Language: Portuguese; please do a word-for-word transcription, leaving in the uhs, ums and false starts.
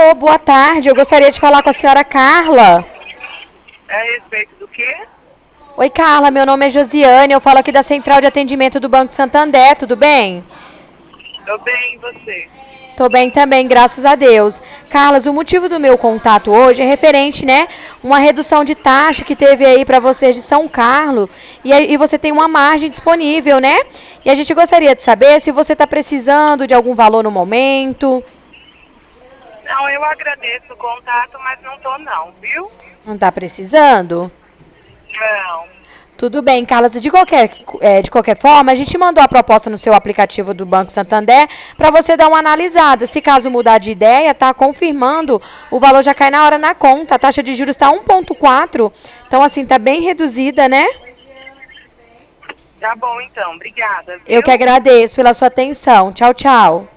Alô, boa tarde. Eu gostaria de falar com a senhora Carla. É a respeito do quê? Oi, Carla. Meu nome é Josiane. Eu falo aqui da Central de Atendimento do Banco Santander. Tudo bem? Tô bem, e você? Tô bem também, graças a Deus. Carlas, o motivo do meu contato hoje é referente, né, uma redução de taxa que teve aí para vocês de São Carlos e, aí- e você tem uma margem disponível, né? E a gente gostaria de saber se você está precisando de algum valor no momento. Não, eu agradeço o contato, mas não tô não, viu? Não está precisando? Não. Tudo bem, Carla. De qualquer, é, de qualquer forma, a gente mandou a proposta no seu aplicativo do Banco Santander para você dar uma analisada. Se caso mudar de ideia, tá confirmando, o valor já cai na hora na conta. A taxa de juros está um vírgula quatro. Então, assim, tá bem reduzida, né? Tá bom então, obrigada, Eu que viu? agradeço pela sua atenção. Tchau, tchau.